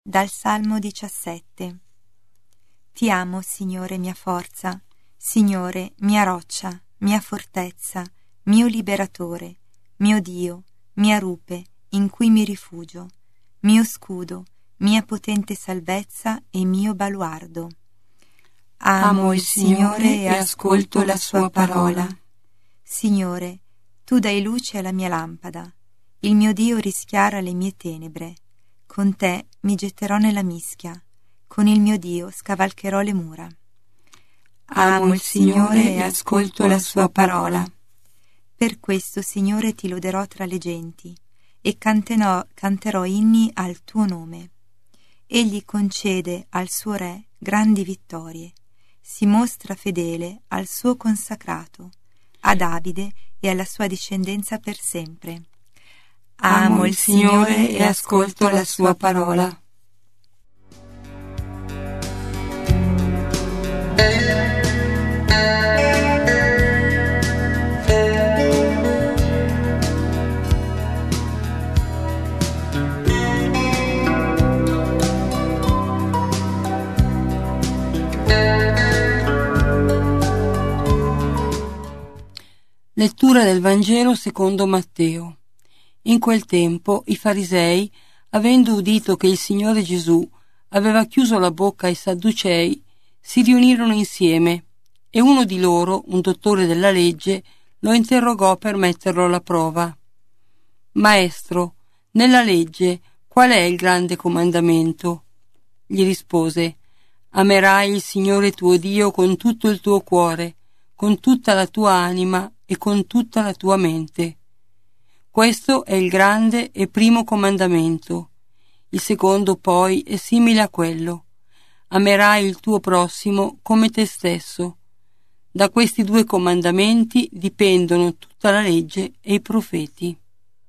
Dal Salmo 17. Ti amo, Signore, mia forza, Signore, mia roccia, mia fortezza, mio liberatore, mio Dio, mia rupe, in cui mi rifugio, mio scudo, mia potente salvezza e mio baluardo. Amo il Signore e ascolto la sua parola. Signore, tu dai luce alla mia lampada, il mio Dio rischiara le mie tenebre. Con te mi getterò nella mischia, con il mio Dio scavalcherò le mura. Amo il Signore e ascolto la sua parola. Per questo, Signore, ti loderò tra le genti e canterò inni al tuo nome. Egli concede al suo re grandi vittorie, si mostra fedele al suo consacrato, a Davide e alla sua discendenza per sempre. Amo il Signore e ascolto la sua parola. Lettura del Vangelo secondo Matteo. In quel tempo i farisei, avendo udito che il Signore Gesù aveva chiuso la bocca ai Sadducei, si riunirono insieme e uno di loro, un dottore della legge, lo interrogò per metterlo alla prova. Maestro, nella legge qual è il grande comandamento? Gli rispose: amerai il Signore tuo Dio con tutto il tuo cuore, con tutta la tua anima e con tutta la tua mente. Questo è il grande e primo comandamento. Il secondo poi è simile a quello: amerai il tuo prossimo come te stesso. Da questi due comandamenti dipendono tutta la legge e i profeti.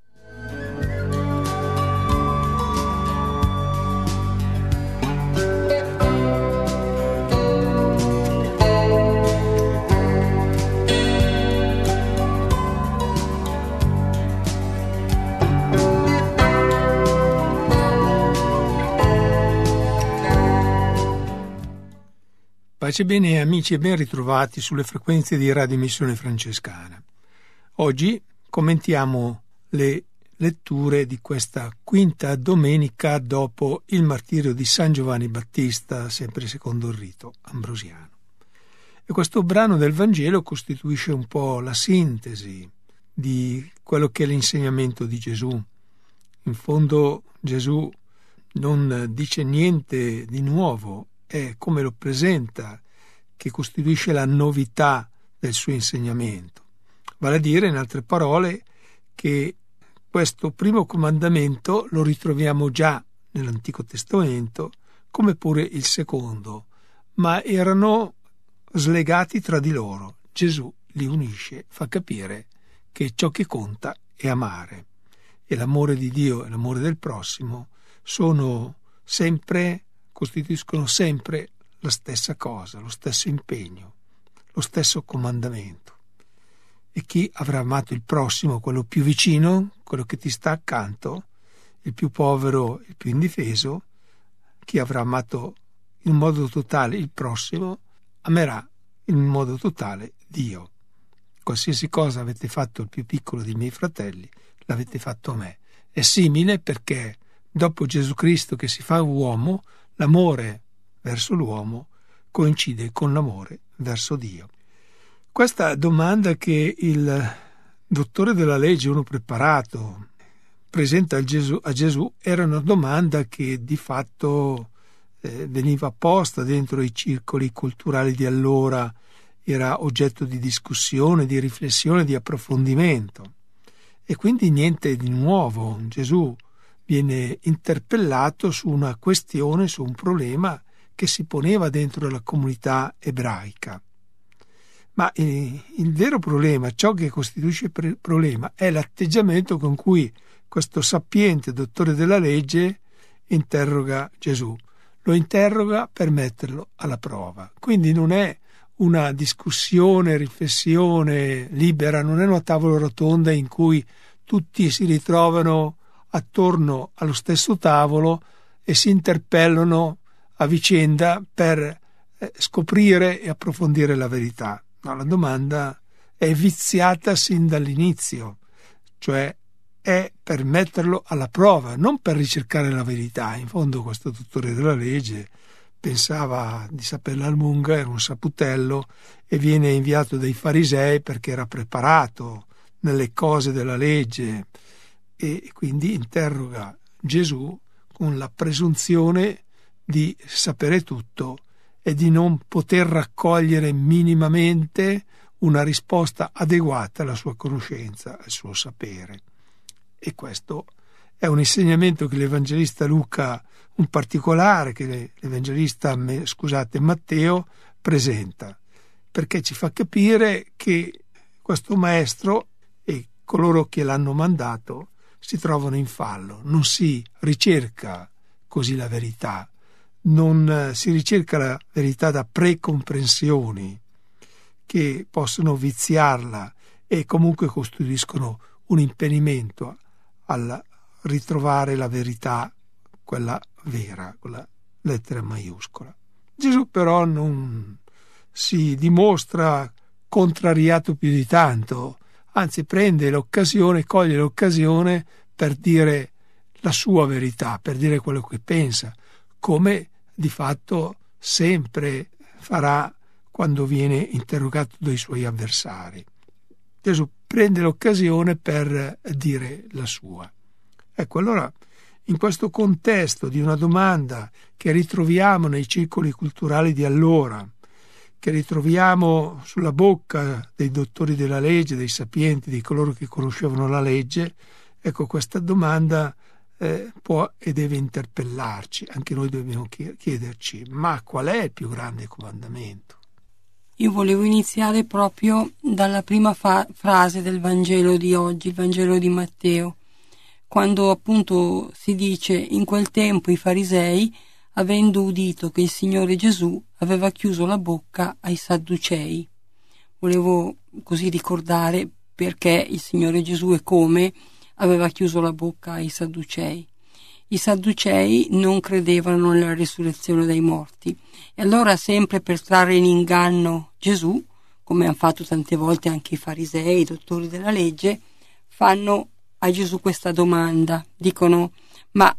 Pace bene amici e ben ritrovati sulle frequenze di Radio Missione Francescana. Oggi commentiamo le letture di questa quinta domenica dopo il martirio di San Giovanni Battista, sempre secondo il rito ambrosiano. E questo brano del Vangelo costituisce un po' la sintesi di quello che è l'insegnamento di Gesù. In fondo Gesù non dice niente di nuovo, è come lo presenta che costituisce la novità del suo insegnamento. Vale a dire, in altre parole, che questo primo comandamento lo ritroviamo già nell'Antico Testamento, come pure il secondo, ma erano slegati tra di loro. Gesù li unisce, fa capire che ciò che conta è amare, e l'amore di Dio e l'amore del prossimo costituiscono sempre la stessa cosa, lo stesso impegno, lo stesso comandamento. E chi avrà amato il prossimo, quello più vicino, quello che ti sta accanto, il più povero, il più indifeso, chi avrà amato in modo totale il prossimo, amerà in modo totale Dio. Qualsiasi cosa avete fatto al più piccolo dei miei fratelli, l'avete fatto a me. È simile perché dopo Gesù Cristo che si fa uomo, l'amore verso l'uomo coincide con l'amore verso Dio. Questa domanda che il dottore della legge, uno preparato, presenta a Gesù era una domanda che di fatto veniva posta dentro i circoli culturali di allora, era oggetto di discussione, di riflessione, di approfondimento. E quindi niente di nuovo. Gesù viene interpellato su una questione, su un problema che si poneva dentro la comunità ebraica. Ma il vero problema, ciò che costituisce il problema, è l'atteggiamento con cui questo sapiente dottore della legge interroga Gesù. Lo interroga per metterlo alla prova. Quindi non è una discussione, riflessione libera, non è una tavola rotonda in cui tutti si ritrovano attorno allo stesso tavolo e si interpellano a vicenda per scoprire e approfondire la verità. No, la domanda è viziata sin dall'inizio, cioè è per metterlo alla prova, non per ricercare la verità. In fondo questo dottore della legge pensava di saperla a lunga, era un saputello e viene inviato dai farisei perché era preparato nelle cose della legge e quindi interroga Gesù con la presunzione di sapere tutto e di non poter raccogliere minimamente una risposta adeguata alla sua conoscenza, al suo sapere. E questo è un insegnamento che l'Evangelista Luca, un particolare che l'Evangelista, Matteo, presenta, perché ci fa capire che questo maestro e coloro che l'hanno mandato si trovano in fallo. Non si ricerca così la verità, non si ricerca la verità da precomprensioni che possono viziarla e comunque costituiscono un impedimento al ritrovare la verità, quella vera, con la lettera maiuscola. Gesù però non si dimostra contrariato più di tanto, anzi prende l'occasione, coglie l'occasione per dire la sua verità, per dire quello che pensa, come di fatto sempre farà quando viene interrogato dai suoi avversari. Gesù prende l'occasione per dire la sua. Ecco, allora, in questo contesto di una domanda che ritroviamo nei circoli culturali di allora, che ritroviamo sulla bocca dei dottori della legge, dei sapienti, di coloro che conoscevano la legge, ecco, questa domanda può e deve interpellarci. Anche noi dobbiamo chiederci: ma qual è il più grande comandamento? Io volevo iniziare proprio dalla prima frase del Vangelo di oggi, il Vangelo di Matteo, quando appunto si dice: in quel tempo i farisei, avendo udito che il Signore Gesù aveva chiuso la bocca ai Sadducei. Volevo così ricordare perché il Signore Gesù e come aveva chiuso la bocca ai Sadducei. I Sadducei non credevano nella risurrezione dei morti e allora, sempre per trarre in inganno Gesù, come hanno fatto tante volte anche i farisei, i dottori della legge, fanno a Gesù questa domanda. Dicono: ma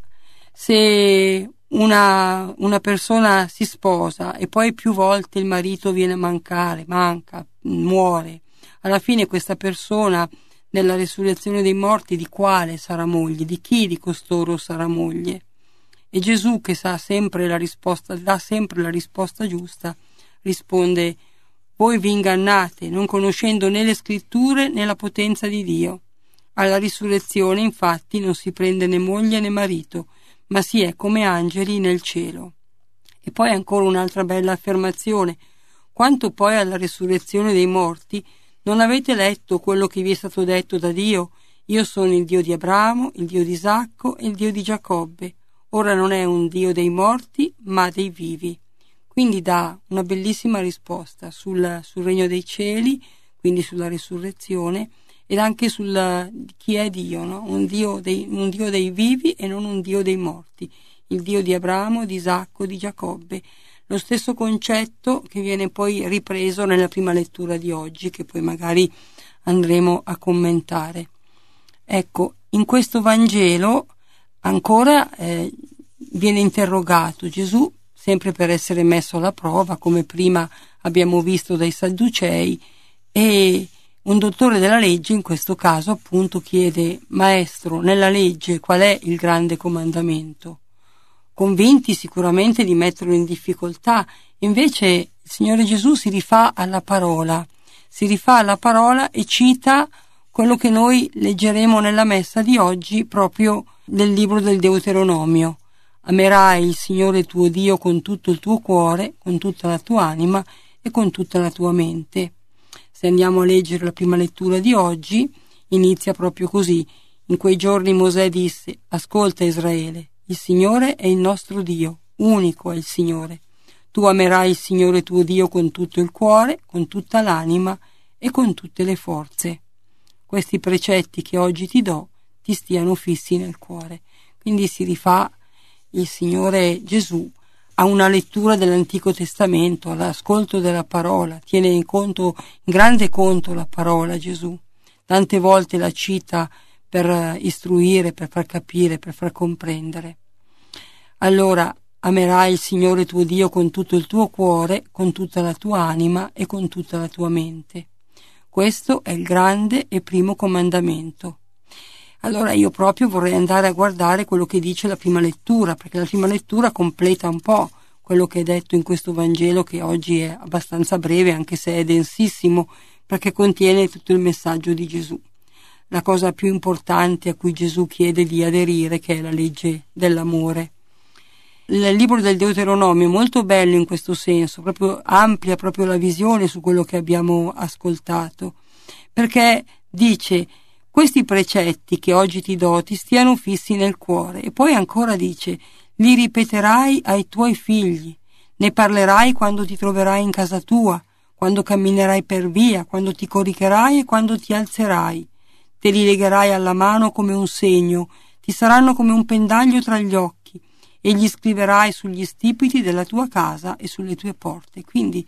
se una persona si sposa e poi più volte il marito viene a mancare, manca, muore, alla fine questa persona nella risurrezione dei morti di quale sarà moglie? Di chi di costoro sarà moglie? E Gesù, che sa sempre la risposta, dà sempre la risposta giusta, risponde: voi vi ingannate, non conoscendo né le scritture né la potenza di Dio. Alla risurrezione, infatti, non si prende né moglie né marito, ma si è come angeli nel cielo. E poi ancora un'altra bella affermazione: quanto poi alla risurrezione dei morti, non avete letto quello che vi è stato detto da Dio? Io sono il Dio di Abramo, il Dio di Isacco e il Dio di Giacobbe. Ora non è un Dio dei morti, ma dei vivi. Quindi dà una bellissima risposta sul regno dei cieli, quindi sulla risurrezione, ed anche sul chi è Dio, no? Un Dio dei vivi e non un Dio dei morti. Il Dio di Abramo, di Isacco, di Giacobbe. Lo stesso concetto che viene poi ripreso nella prima lettura di oggi, che poi magari andremo a commentare. Ecco, in questo Vangelo ancora viene interrogato Gesù, sempre per essere messo alla prova, come prima abbiamo visto dai Sadducei, e un dottore della legge, in questo caso appunto, chiede: maestro, nella legge qual è il grande comandamento? Convinti sicuramente di metterlo in difficoltà, invece il Signore Gesù si rifà alla parola e cita quello che noi leggeremo nella messa di oggi, proprio nel libro del Deuteronomio. Amerai il Signore tuo Dio con tutto il tuo cuore, con tutta la tua anima e con tutta la tua mente. Se andiamo a leggere la prima lettura di oggi, inizia proprio così: in quei giorni Mosè disse: ascolta Israele, il Signore è il nostro Dio, unico è il Signore. Tu amerai il Signore tuo Dio con tutto il cuore, con tutta l'anima e con tutte le forze. Questi precetti che oggi ti do ti stiano fissi nel cuore. Quindi si rifà il Signore Gesù a una lettura dell'Antico Testamento, all'ascolto della parola, tiene in grande conto la parola Gesù. Tante volte la cita per istruire, per far capire, per far comprendere. Allora amerai il Signore tuo Dio con tutto il tuo cuore, con tutta la tua anima e con tutta la tua mente. Questo è il grande e primo comandamento. Allora io proprio vorrei andare a guardare quello che dice la prima lettura, perché la prima lettura completa un po' quello che è detto in questo Vangelo, che oggi è abbastanza breve, anche se è densissimo, perché contiene tutto il messaggio di Gesù. La cosa più importante a cui Gesù chiede di aderire, che è la legge dell'amore. Il libro del Deuteronomio è molto bello in questo senso, proprio amplia proprio la visione su quello che abbiamo ascoltato, perché dice: questi precetti che oggi ti do ti stiano fissi nel cuore, e poi ancora dice: li ripeterai ai tuoi figli, ne parlerai quando ti troverai in casa tua, quando camminerai per via, quando ti coricherai e quando ti alzerai, te li legherai alla mano come un segno, ti saranno come un pendaglio tra gli occhi, e gli scriverai sugli stipiti della tua casa e sulle tue porte. Quindi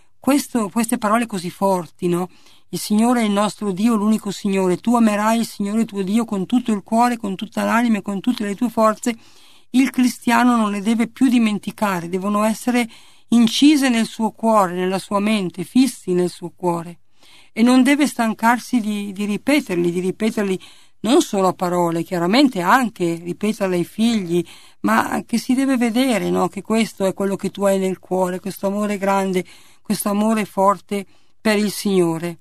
queste parole così forti, no? Il Signore è il nostro Dio, l'unico Signore. Tu amerai il Signore tuo Dio con tutto il cuore, con tutta l'anima e con tutte le tue forze. Il cristiano non le deve più dimenticare, devono essere incise nel suo cuore, nella sua mente, fissi nel suo cuore. E non deve stancarsi di ripeterli non solo a parole, chiaramente anche ripeterle ai figli, ma che si deve vedere, no? Che questo è quello che tu hai nel cuore, questo amore grande, questo amore forte per il Signore.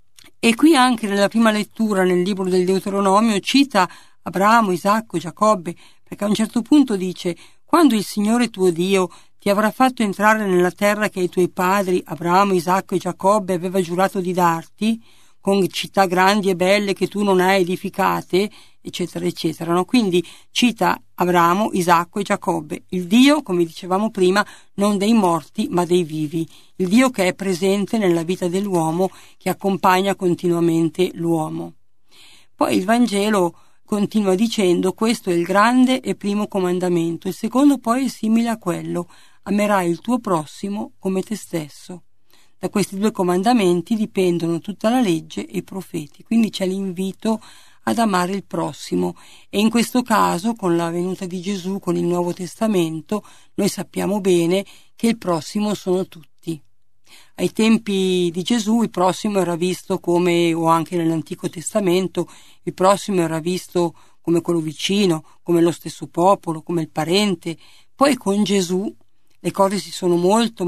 E qui anche nella prima lettura, nel libro del Deuteronomio, cita Abramo, Isacco, Giacobbe, perché a un certo punto dice: quando il Signore tuo Dio ti avrà fatto entrare nella terra che i tuoi padri, Abramo, Isacco e Giacobbe, aveva giurato di darti, con città grandi e belle che tu non hai edificate, eccetera, eccetera, no? Quindi cita Abramo, Isacco e Giacobbe, il Dio, come dicevamo prima, non dei morti ma dei vivi, il Dio che è presente nella vita dell'uomo, che accompagna continuamente l'uomo. Poi il Vangelo continua dicendo: questo è il grande e primo comandamento, il secondo poi è simile a quello: amerai il tuo prossimo come te stesso. Da questi due comandamenti dipendono tutta la legge e i profeti, quindi c'è l'invito ad amare il prossimo, e in questo caso, con la venuta di Gesù, con il Nuovo Testamento, noi sappiamo bene che il prossimo sono tutti. Ai tempi di Gesù il prossimo era visto come, o anche nell'Antico Testamento, il prossimo era visto come quello vicino, come lo stesso popolo, come il parente. Poi con Gesù le cose si sono molto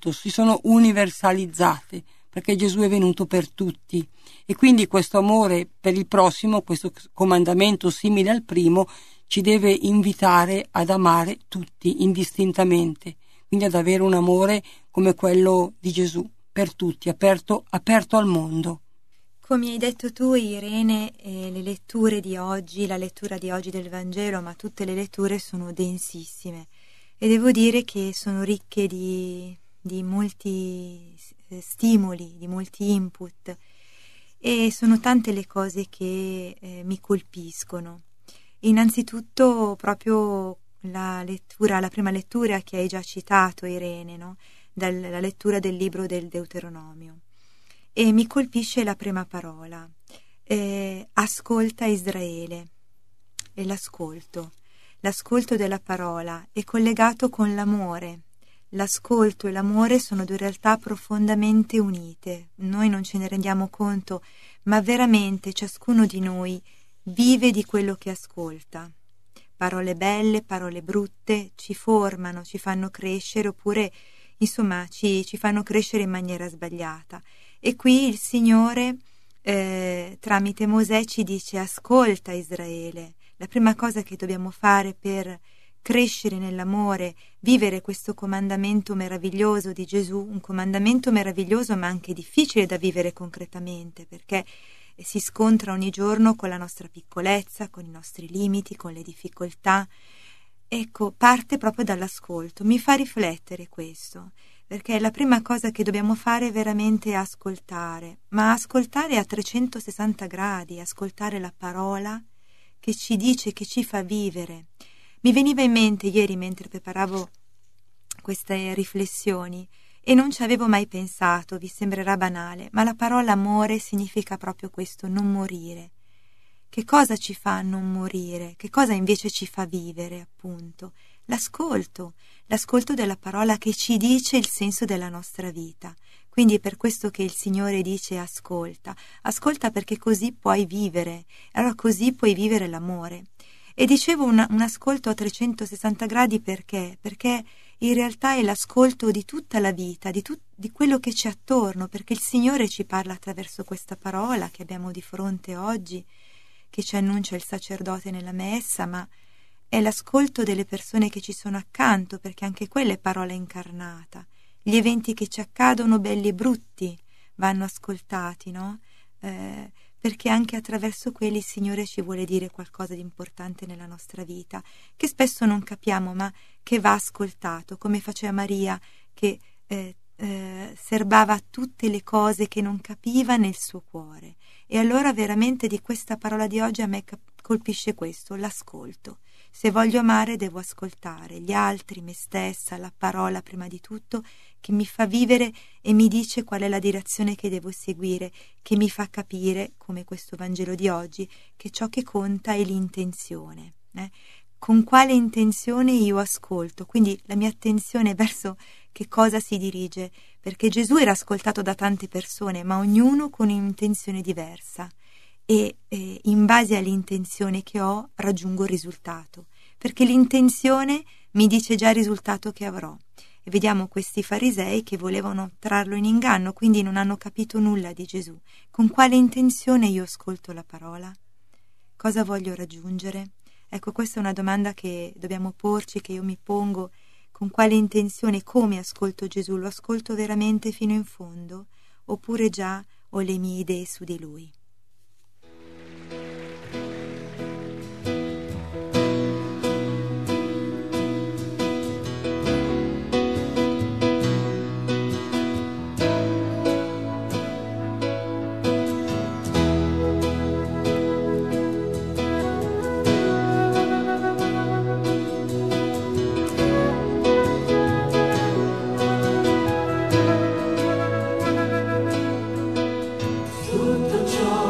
universalizzate, perché Gesù è venuto per tutti, e quindi questo amore per il prossimo, questo comandamento simile al primo, ci deve invitare ad amare tutti indistintamente, quindi ad avere un amore come quello di Gesù, per tutti, aperto al mondo. Come hai detto tu, Irene, le letture di oggi, la lettura di oggi del Vangelo, ma tutte le letture sono densissime, e devo dire che sono ricche di molti stimoli, di molti input, e sono tante le cose che mi colpiscono. Innanzitutto proprio la prima lettura che hai già citato, Irene, no? Dalla lettura del libro del Deuteronomio, e mi colpisce la prima parola: ascolta Israele. E l'ascolto della parola è collegato con l'amore. L'ascolto e l'amore sono due realtà profondamente unite. Noi non ce ne rendiamo conto, ma veramente ciascuno di noi vive di quello che ascolta. Parole belle, parole brutte ci formano, ci fanno crescere, oppure insomma ci fanno crescere in maniera sbagliata. E qui il Signore tramite Mosè ci dice: ascolta Israele. La prima cosa che dobbiamo fare per crescere nell'amore, vivere questo comandamento meraviglioso di Gesù, un comandamento meraviglioso ma anche difficile da vivere concretamente, perché si scontra ogni giorno con la nostra piccolezza, con i nostri limiti, con le difficoltà. Ecco, parte proprio dall'ascolto. Mi fa riflettere questo, perché la prima cosa che dobbiamo fare è veramente ascoltare, ma ascoltare a 360 gradi, ascoltare la parola che ci dice, che ci fa vivere, Mi veniva in mente ieri mentre preparavo queste riflessioni e non ci avevo mai pensato, vi sembrerà banale, ma la parola amore significa proprio questo, non morire. Che cosa ci fa non morire? Che cosa invece ci fa vivere, appunto? L'ascolto della parola che ci dice il senso della nostra vita. Quindi è per questo che il Signore dice ascolta perché così puoi vivere, allora così puoi vivere l'amore. E dicevo un ascolto a 360 gradi perché in realtà è l'ascolto di tutta la vita, di quello che c'è attorno, perché il Signore ci parla attraverso questa parola che abbiamo di fronte oggi, che ci annuncia il sacerdote nella messa, ma è l'ascolto delle persone che ci sono accanto, perché anche quella è parola incarnata. Gli eventi che ci accadono, belli e brutti, vanno ascoltati, no? Perché anche attraverso quelli il Signore ci vuole dire qualcosa di importante nella nostra vita, che spesso non capiamo, ma che va ascoltato, come faceva Maria, che serbava tutte le cose che non capiva nel suo cuore. E allora veramente di questa parola di oggi a me colpisce questo, l'ascolto. Se voglio amare devo ascoltare gli altri, me stessa, la parola prima di tutto, che mi fa vivere e mi dice qual è la direzione che devo seguire, che mi fa capire, come questo Vangelo di oggi, che ciò che conta è l'intenzione. Con quale intenzione io ascolto? Quindi la mia attenzione verso che cosa si dirige, perché Gesù era ascoltato da tante persone, ma ognuno con un'intenzione diversa. E in base all'intenzione che ho raggiungo il risultato, perché l'intenzione mi dice già il risultato che avrò. E vediamo questi farisei che volevano trarlo in inganno, quindi non hanno capito nulla di Gesù. Con quale intenzione io ascolto la parola? Cosa voglio raggiungere? Ecco, questa è una domanda che dobbiamo porci, che io mi pongo. Con quale intenzione, come ascolto Gesù? Lo ascolto veramente fino in fondo? Oppure già ho le mie idee su di Lui? Tutto ciò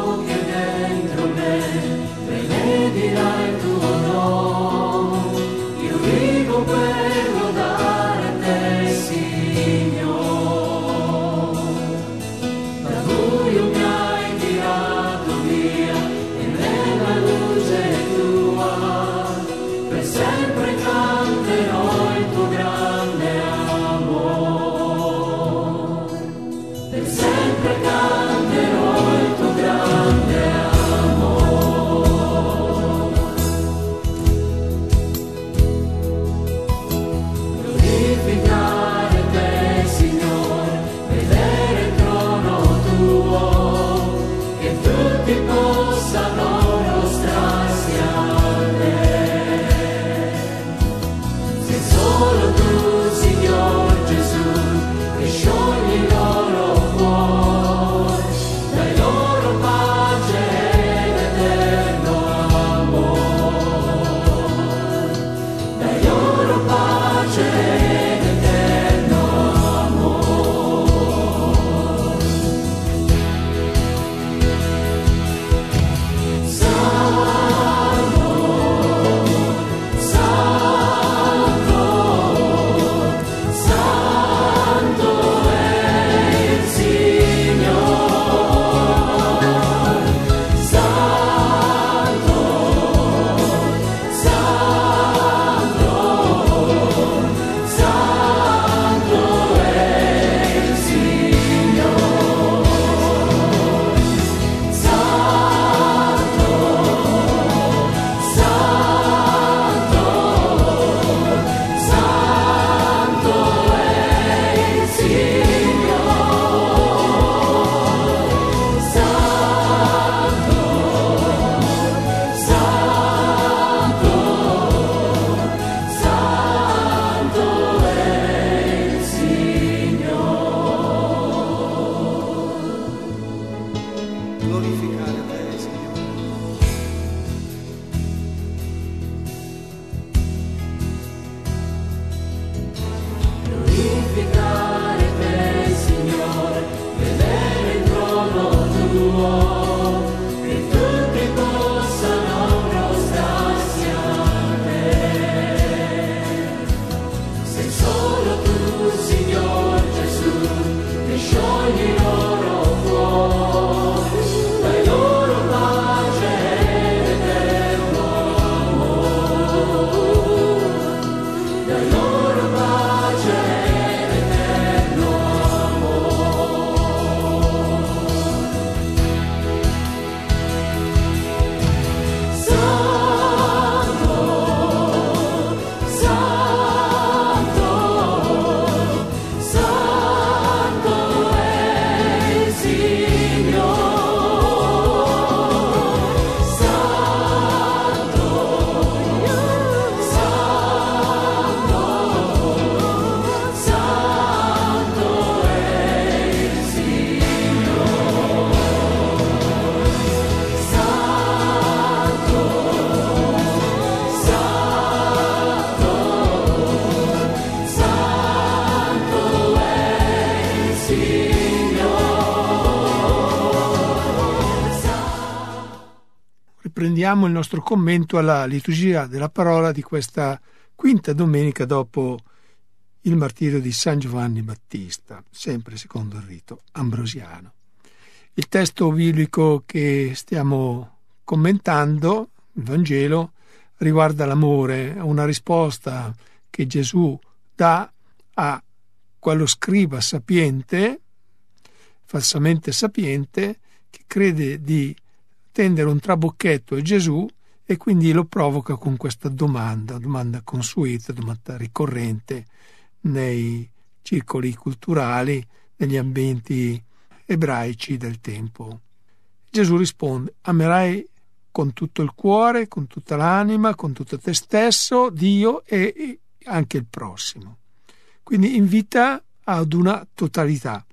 diamo il nostro commento alla liturgia della parola di questa quinta domenica dopo il martirio di San Giovanni Battista, sempre secondo il rito ambrosiano. Il testo biblico che stiamo commentando, il Vangelo, riguarda l'amore, una risposta che Gesù dà a quello scriba sapiente, falsamente sapiente, che crede di tendere un trabocchetto a Gesù e quindi lo provoca con questa domanda consueta, domanda ricorrente nei circoli culturali, negli ambienti ebraici del tempo. Gesù risponde: amerai con tutto il cuore, con tutta l'anima, con tutto te stesso, Dio e anche il prossimo. Quindi invita ad una totalità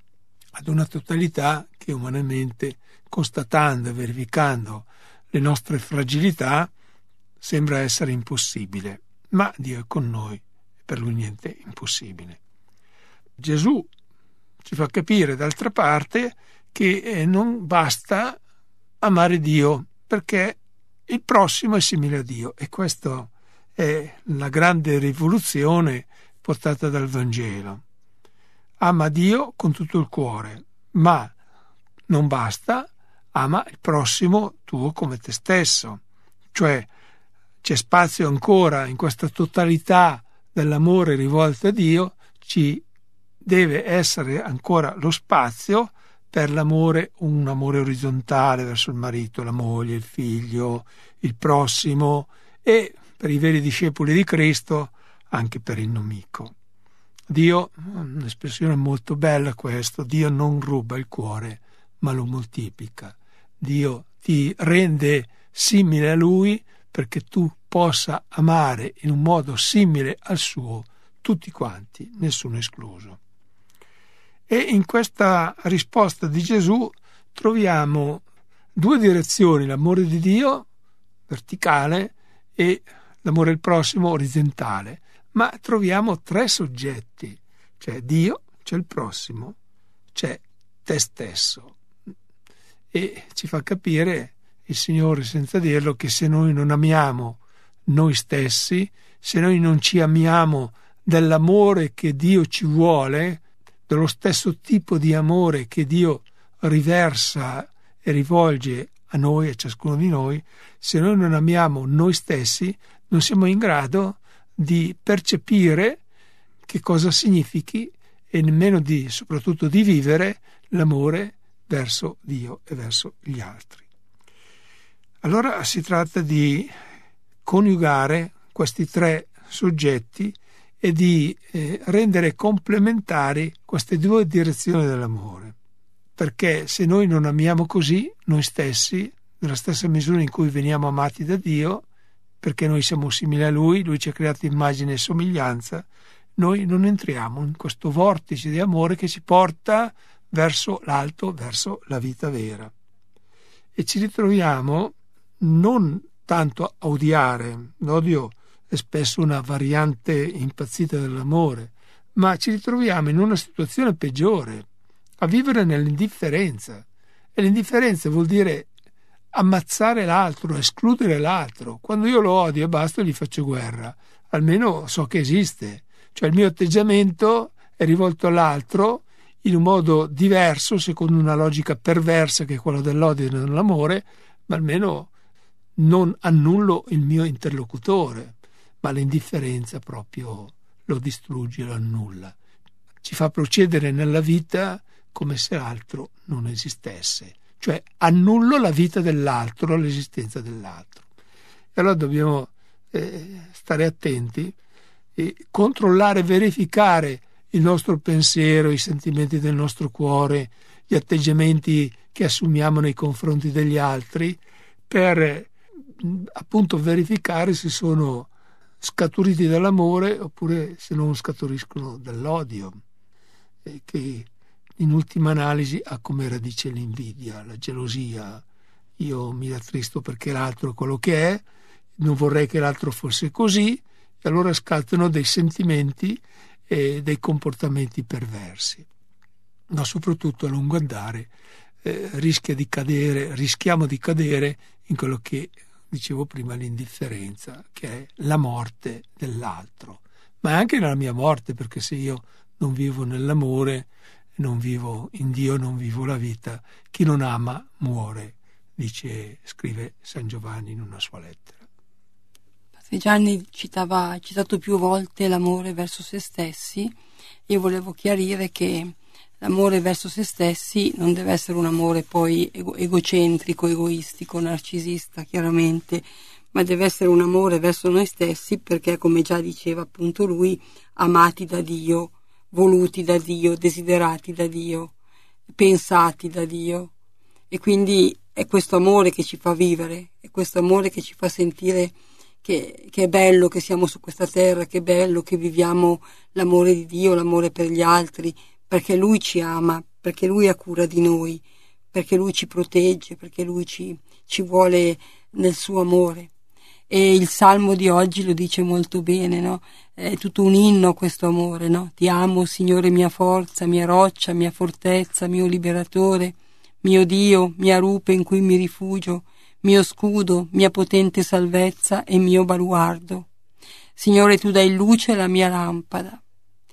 che umanamente, constatando e verificando le nostre fragilità, sembra essere impossibile, ma Dio è con noi, per lui niente è impossibile. Gesù ci fa capire d'altra parte che non basta amare Dio, perché il prossimo è simile a Dio, e questa è la grande rivoluzione portata dal Vangelo. Ama Dio con tutto il cuore, ma non basta, ama il prossimo tuo come te stesso. Cioè c'è spazio ancora in questa totalità dell'amore rivolto a Dio, ci deve essere ancora lo spazio per l'amore, un amore orizzontale verso il marito, la moglie, il figlio, il prossimo, e per i veri discepoli di Cristo anche per il nemico. Dio, un'espressione molto bella questo, Dio non ruba il cuore ma lo moltiplica. Dio ti rende simile a Lui perché tu possa amare in un modo simile al suo tutti quanti, nessuno escluso. E in questa risposta di Gesù troviamo due direzioni: l'amore di Dio verticale e l'amore al prossimo orizzontale, ma troviamo tre soggetti: c'è Dio, c'è il prossimo, c'è te stesso. E ci fa capire il Signore, senza dirlo, che se noi non amiamo noi stessi, se noi non ci amiamo dell'amore che Dio ci vuole, dello stesso tipo di amore che Dio riversa e rivolge a noi, a ciascuno di noi, se noi non amiamo noi stessi, non siamo in grado di percepire che cosa significhi e nemmeno soprattutto di vivere l'amore verso Dio e verso gli altri. Allora si tratta di coniugare questi tre soggetti e di rendere complementari queste due direzioni dell'amore, perché se noi non amiamo così noi stessi, nella stessa misura in cui veniamo amati da Dio, perché noi siamo simili a Lui ci ha creato immagine e somiglianza, noi non entriamo in questo vortice di amore che ci porta verso l'alto, verso la vita vera. E ci ritroviamo non tanto a odiare, l'odio è spesso una variante impazzita dell'amore, ma ci ritroviamo in una situazione peggiore, a vivere nell'indifferenza. E l'indifferenza vuol dire ammazzare l'altro, escludere l'altro. Quando io lo odio e basta, gli faccio guerra, almeno so che esiste. Cioè il mio atteggiamento è rivolto all'altro in un modo diverso, secondo una logica perversa che è quella dell'odio e dell'amore, ma almeno non annullo il mio interlocutore, ma l'indifferenza proprio lo distrugge, lo annulla. Ci fa procedere nella vita come se l'altro non esistesse, cioè annullo la vita dell'altro, l'esistenza dell'altro. E allora dobbiamo stare attenti e controllare, verificare il nostro pensiero, i sentimenti del nostro cuore, gli atteggiamenti che assumiamo nei confronti degli altri, per appunto verificare se sono scaturiti dall'amore oppure se non scaturiscono dall'odio, che in ultima analisi ha come radice l'invidia, la gelosia. Io mi rattristo perché l'altro è quello che è, non vorrei che l'altro fosse così, e allora scattano dei sentimenti e dei comportamenti perversi. Ma soprattutto a lungo andare rischiamo di cadere in quello che dicevo prima, l'indifferenza, che è la morte dell'altro, ma anche nella mia morte, perché se io non vivo nell'amore, non vivo in Dio, non vivo la vita. Chi non ama muore, scrive San Giovanni in una sua lettera. Padre Gianni ha citato più volte l'amore verso se stessi. Io volevo chiarire che l'amore verso se stessi non deve essere un amore poi egocentrico, egoistico, narcisista, chiaramente, ma deve essere un amore verso noi stessi, perché, come già diceva appunto lui, amati da Dio, voluti da Dio, desiderati da Dio, pensati da Dio. E quindi è questo amore che ci fa vivere, è questo amore che ci fa sentire che è bello che siamo su questa terra, che è bello che viviamo l'amore di Dio, l'amore per gli altri, perché Lui ci ama, perché Lui ha cura di noi, perché Lui ci protegge, perché Lui ci vuole nel suo amore. E il Salmo di oggi lo dice molto bene, no? È tutto un inno questo amore, no? Ti amo, Signore, mia forza, mia roccia, mia fortezza, mio liberatore, mio Dio, mia rupe in cui mi rifugio, mio scudo, mia potente salvezza e mio baluardo. Signore, tu dai luce alla mia lampada.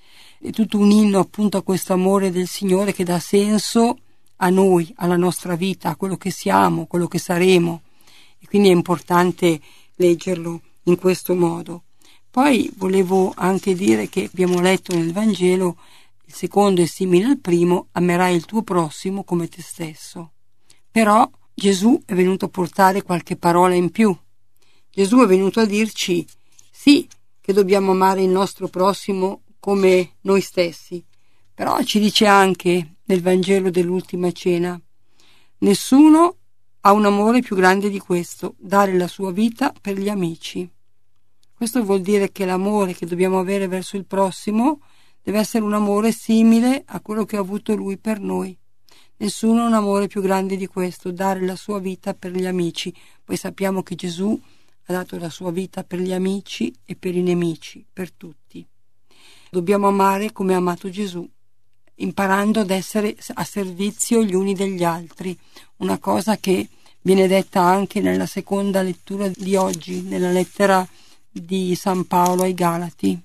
È tutto un inno appunto a questo amore del Signore che dà senso a noi, alla nostra vita, a quello che siamo, quello che saremo. E quindi è importante leggerlo in questo modo. Poi volevo anche dire che abbiamo letto nel Vangelo, il secondo è simile al primo, amerai il tuo prossimo come te stesso. Però Gesù è venuto a portare qualche parola in più. Gesù è venuto a dirci sì che dobbiamo amare il nostro prossimo come noi stessi, però ci dice anche nel Vangelo dell'ultima cena: nessuno ha un amore più grande di questo, dare la sua vita per gli amici. Questo vuol dire che l'amore che dobbiamo avere verso il prossimo deve essere un amore simile a quello che ha avuto Lui per noi. Nessuno ha un amore più grande di questo, dare la sua vita per gli amici. Poi sappiamo che Gesù ha dato la sua vita per gli amici e per i nemici, per tutti. Dobbiamo amare come ha amato Gesù, imparando ad essere a servizio gli uni degli altri, una cosa che viene detta anche nella seconda lettura di oggi, nella lettera di San Paolo ai Galati,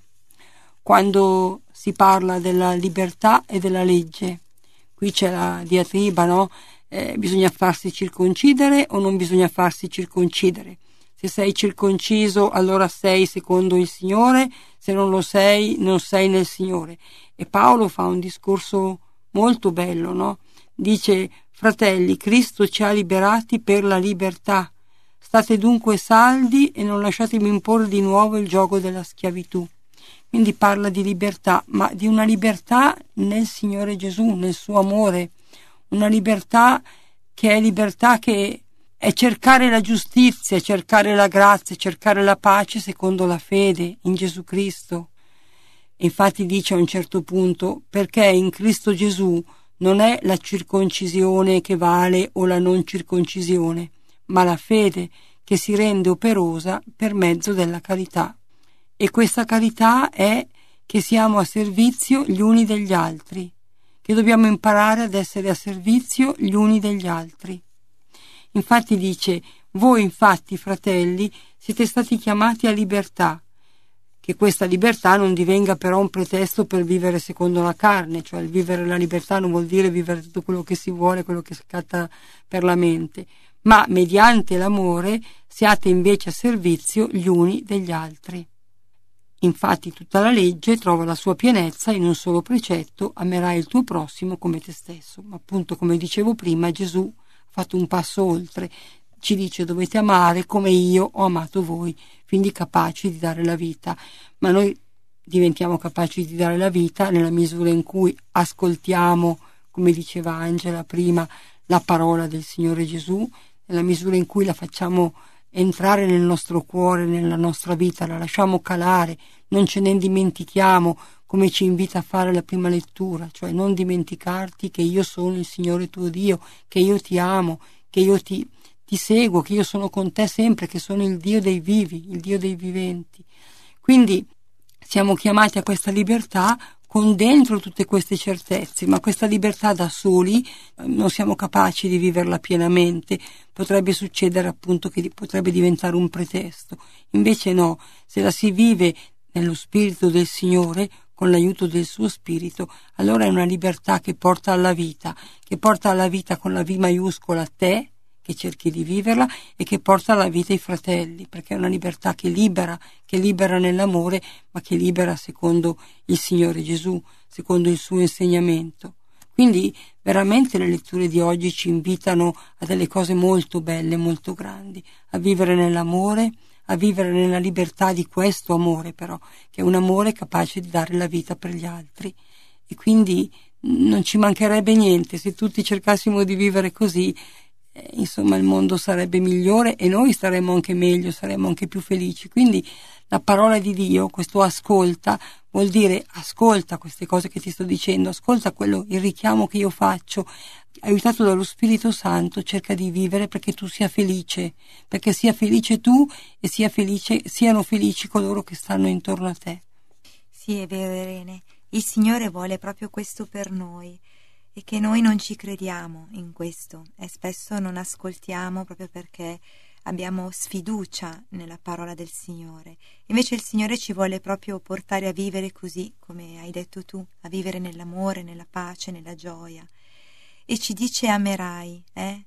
quando si parla della libertà e della legge. Qui c'è la diatriba, no? Bisogna farsi circoncidere o non bisogna farsi circoncidere? Se sei circonciso, allora sei secondo il Signore, se non lo sei, non sei nel Signore. E Paolo fa un discorso molto bello, no? Dice: fratelli, Cristo ci ha liberati per la libertà. State dunque saldi e non lasciatemi imporre di nuovo il giogo della schiavitù. Quindi parla di libertà, ma di una libertà nel Signore Gesù, nel suo amore. Una libertà che è cercare la giustizia, cercare la grazia, cercare la pace secondo la fede in Gesù Cristo. Infatti dice a un certo punto: perché in Cristo Gesù non è la circoncisione che vale o la non circoncisione, ma la fede che si rende operosa per mezzo della carità. E questa carità è che siamo a servizio gli uni degli altri, che dobbiamo imparare ad essere a servizio gli uni degli altri. Infatti dice: voi infatti, fratelli, siete stati chiamati a libertà, che questa libertà non divenga però un pretesto per vivere secondo la carne, cioè il vivere la libertà non vuol dire vivere tutto quello che si vuole, quello che scatta per la mente, ma mediante l'amore siate invece a servizio gli uni degli altri. Infatti tutta la legge trova la sua pienezza in un solo precetto: amerai il tuo prossimo come te stesso. Ma appunto, come dicevo prima, Gesù ha fatto un passo oltre, ci dice: dovete amare come io ho amato voi, quindi capaci di dare la vita. Ma noi diventiamo capaci di dare la vita nella misura in cui ascoltiamo, come diceva Angela prima, la parola del Signore Gesù, nella misura in cui la facciamo entrare nel nostro cuore, nella nostra vita, la lasciamo calare, non ce ne dimentichiamo, come ci invita a fare la prima lettura, cioè non dimenticarti che io sono il Signore tuo Dio, che io ti amo, che io ti seguo, che io sono con te sempre, che sono il Dio dei vivi, il Dio dei viventi. Quindi siamo chiamati a questa libertà con dentro tutte queste certezze, ma questa libertà da soli non siamo capaci di viverla pienamente. Potrebbe succedere appunto che potrebbe diventare un pretesto. Invece no, se la si vive nello spirito del Signore, con l'aiuto del suo spirito, allora è una libertà che porta alla vita con la V maiuscola te, che cerchi di viverla, e che porta alla vita i fratelli, perché è una libertà che libera nell'amore, ma che libera secondo il Signore Gesù, secondo il suo insegnamento. Quindi veramente le letture di oggi ci invitano a delle cose molto belle, molto grandi, a vivere nell'amore, a vivere nella libertà di questo amore, però, che è un amore capace di dare la vita per gli altri. E quindi non ci mancherebbe niente se tutti cercassimo di vivere così. Insomma, il mondo sarebbe migliore e noi staremmo anche meglio, saremmo anche più felici. Quindi la parola di Dio, questo ascolta, vuol dire ascolta queste cose che ti sto dicendo, ascolta il richiamo che io faccio, aiutato dallo Spirito Santo, cerca di vivere perché tu sia felice, perché sia felice tu e siano felici coloro che stanno intorno a te. Sì, è vero, Irene, il Signore vuole proprio questo per noi, e che noi non ci crediamo in questo e spesso non ascoltiamo proprio perché abbiamo sfiducia nella parola del Signore. Invece il Signore ci vuole proprio portare a vivere così, come hai detto tu, a vivere nell'amore, nella pace, nella gioia. E ci dice amerai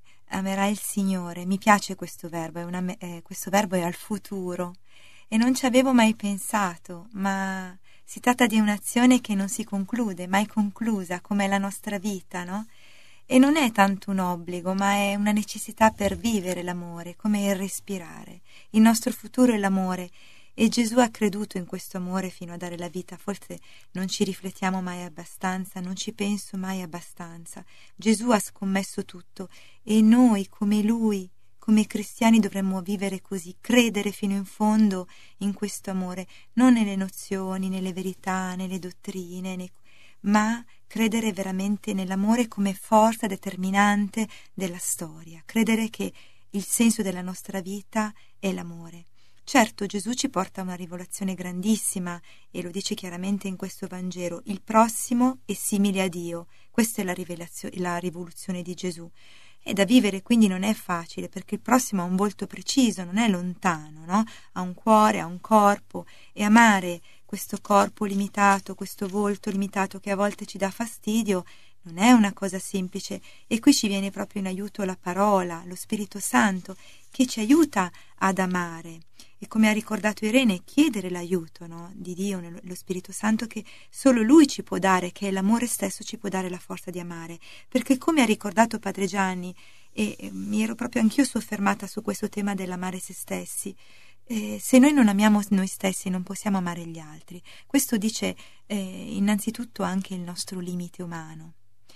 il Signore. Mi piace questo verbo, questo verbo è al futuro e non ci avevo mai pensato, ma si tratta di un'azione che non si conclude, mai conclusa, come la nostra vita, no? E non è tanto un obbligo, ma è una necessità per vivere l'amore, come il respirare. Il nostro futuro è l'amore, e Gesù ha creduto in questo amore fino a dare la vita. Forse non ci riflettiamo mai abbastanza, non ci penso mai abbastanza. Gesù ha scommesso tutto, e noi, come Lui, come cristiani, dovremmo vivere così, credere fino in fondo in questo amore, non nelle nozioni, nelle verità, nelle dottrine, ma credere veramente nell'amore come forza determinante della storia, credere che il senso della nostra vita è l'amore. Certo, Gesù ci porta a una rivelazione grandissima e lo dice chiaramente in questo Vangelo: il prossimo è simile a Dio. Questa è la rivoluzione di Gesù. È da vivere, quindi non è facile, perché il prossimo ha un volto preciso, non è lontano, no? Ha un cuore, ha un corpo, e amare questo corpo limitato, questo volto limitato che a volte ci dà fastidio, non è una cosa semplice. E qui ci viene proprio in aiuto la parola, lo Spirito Santo, che ci aiuta ad amare. E come ha ricordato Irene, chiedere l'aiuto, no, di Dio, lo Spirito Santo, che solo Lui ci può dare, che è l'amore stesso, ci può dare la forza di amare. Perché, come ha ricordato Padre Gianni, e mi ero proprio anch'io soffermata su questo tema dell'amare se stessi, se noi non amiamo noi stessi non possiamo amare gli altri. Questo dice innanzitutto anche il nostro limite umano.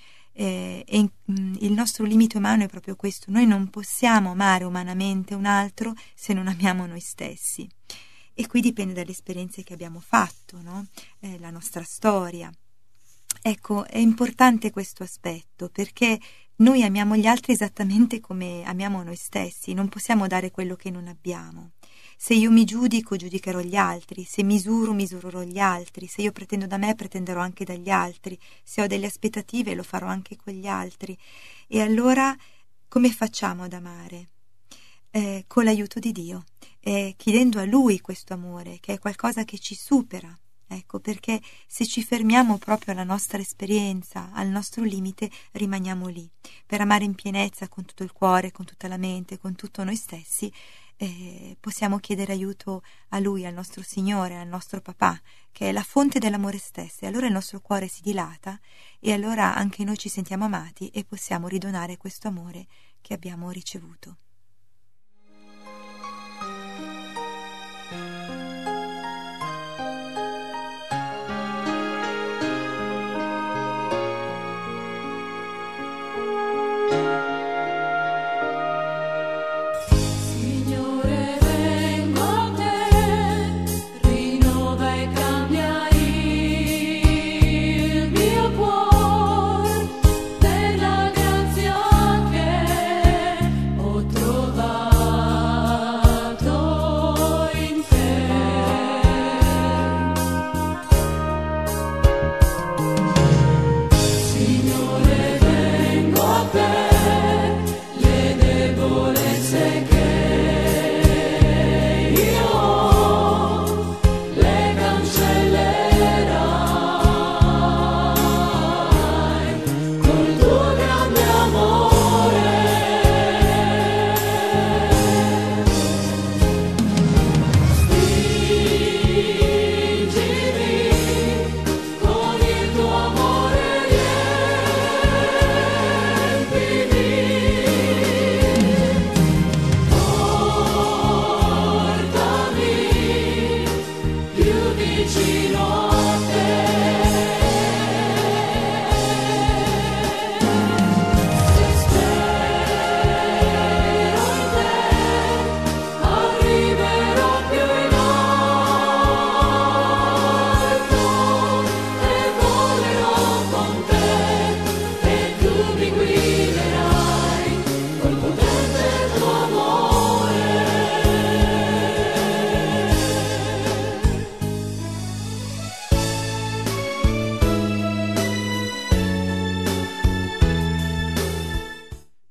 Il nostro limite umano è proprio questo: noi non possiamo amare umanamente un altro se non amiamo noi stessi, e qui dipende dalle esperienze che abbiamo fatto, no? La nostra storia. Ecco, è importante questo aspetto, perché noi amiamo gli altri esattamente come amiamo noi stessi, non possiamo dare quello che non abbiamo. Se io mi giudico, giudicherò gli altri; se misuro, misurerò gli altri; se io pretendo da me, pretenderò anche dagli altri; se ho delle aspettative, lo farò anche con gli altri. E allora come facciamo ad amare? Con l'aiuto di Dio, chiedendo a Lui questo amore, che è qualcosa che ci supera. Ecco, perché se ci fermiamo proprio alla nostra esperienza, al nostro limite, rimaniamo lì. Per amare in pienezza, con tutto il cuore, con tutta la mente, con tutto noi stessi, possiamo chiedere aiuto a Lui, al nostro Signore, al nostro Papà, che è la fonte dell'amore stesso. E allora il nostro cuore si dilata, e allora anche noi ci sentiamo amati e possiamo ridonare questo amore che abbiamo ricevuto. Otro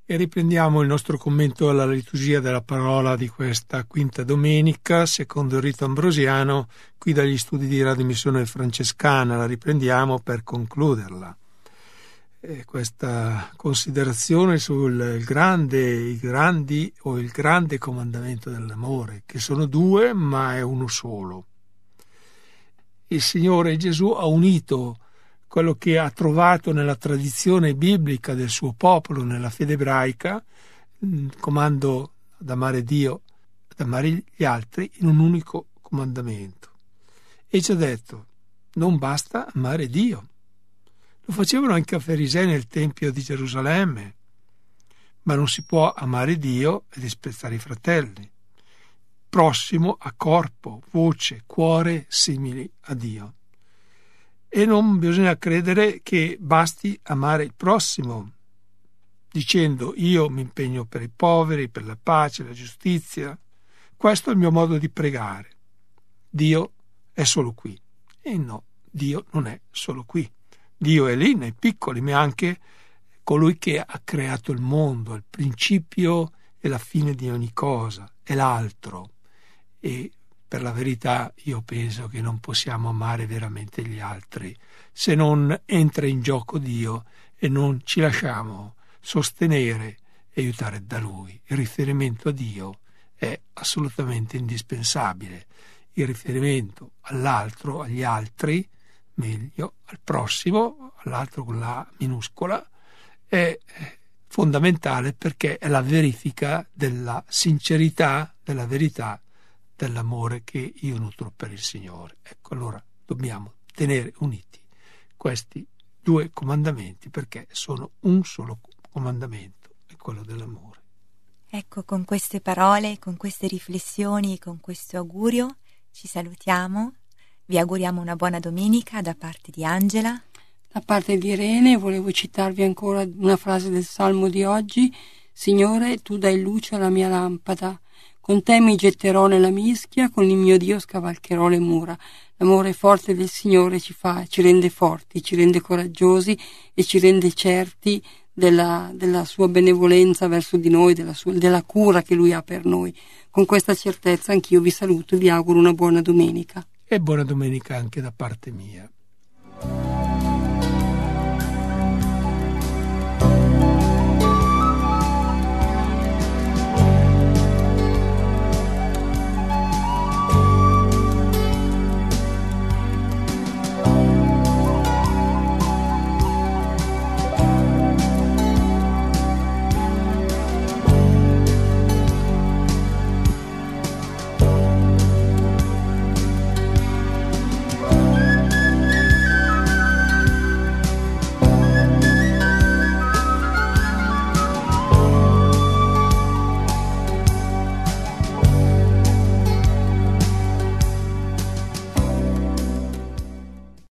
E riprendiamo il nostro commento alla liturgia della parola di questa quinta domenica, secondo il rito ambrosiano, qui dagli studi di Radio Missione Francescana. La riprendiamo per concluderla. Questa considerazione sul grande comandamento dell'amore, che sono due ma è uno solo. Il Signore Gesù ha unito quello che ha trovato nella tradizione biblica del suo popolo, nella fede ebraica, il comando ad amare Dio, ad amare gli altri, in un unico comandamento. E ci ha detto, non basta amare Dio. Lo facevano anche i farisei nel Tempio di Gerusalemme, ma non si può amare Dio e disprezzare i fratelli. Prossimo a corpo, voce, cuore simili a Dio. E non bisogna credere che basti amare il prossimo, dicendo io mi impegno per i poveri, per la pace, la giustizia. Questo è il mio modo di pregare. Dio è solo qui. E no, Dio non è solo qui. Dio è lì nei piccoli, ma è anche colui che ha creato il mondo, il principio e la fine di ogni cosa, è l'altro. E per la verità io penso che non possiamo amare veramente gli altri se non entra in gioco Dio e non ci lasciamo sostenere e aiutare da Lui. Il riferimento a Dio è assolutamente indispensabile. Il riferimento all'altro, agli altri, meglio, al prossimo, all'altro con la minuscola, è fondamentale perché è la verifica della sincerità, della verità, dell'amore che io nutro per il Signore. Ecco, allora dobbiamo tenere uniti questi due comandamenti perché sono un solo comandamento, è quello dell'amore. Ecco, con queste parole, con queste riflessioni, con questo augurio ci salutiamo. Vi auguriamo una buona domenica da parte di Angela. Da parte di Irene volevo citarvi ancora una frase del Salmo di oggi. Signore, tu dai luce alla mia lampada. Con te mi getterò nella mischia, con il mio Dio scavalcherò le mura. L'amore forte del Signore ci rende forti, ci rende coraggiosi e ci rende certi della sua benevolenza verso di noi, della cura che Lui ha per noi. Con questa certezza anch'io vi saluto e vi auguro una buona domenica. E buona domenica anche da parte mia.